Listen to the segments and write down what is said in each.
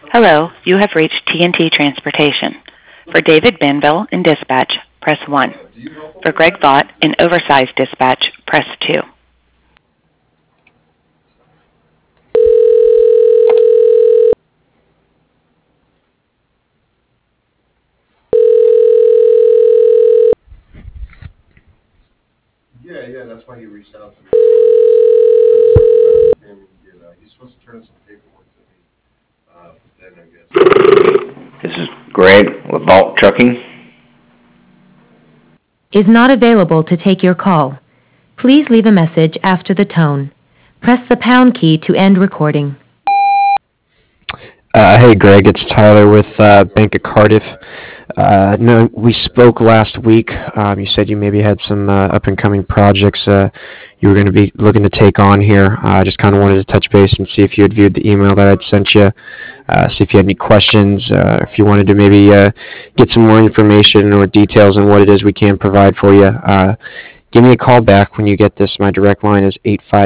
Hello, you have reached TNT Transportation. For David Banville in dispatch, press 1. For Greg Vaught in oversized dispatch, press 2. Yeah, that's why he reached out to me. He's supposed to turn in some paperwork to me. But then I guess. This is Greg with Vault Trucking. Is not available to take your call. Please leave a message after the tone. Press the pound key to end recording. Hey, Greg, it's Tyler with Bank of Cardiff. No, we spoke last week. You said you maybe had some up-and-coming projects you were going to be looking to take on here. I just kind of wanted to touch base and see if you had viewed the email that I'd sent you, see if you had any questions, if you wanted to maybe get some more information or details on what it is we can provide for you. Give me a call back when you get this. My direct line is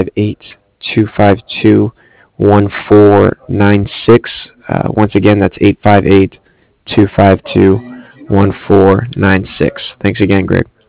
858-252-1496. Once again, that's 858-252-1496. Thanks again, Greg.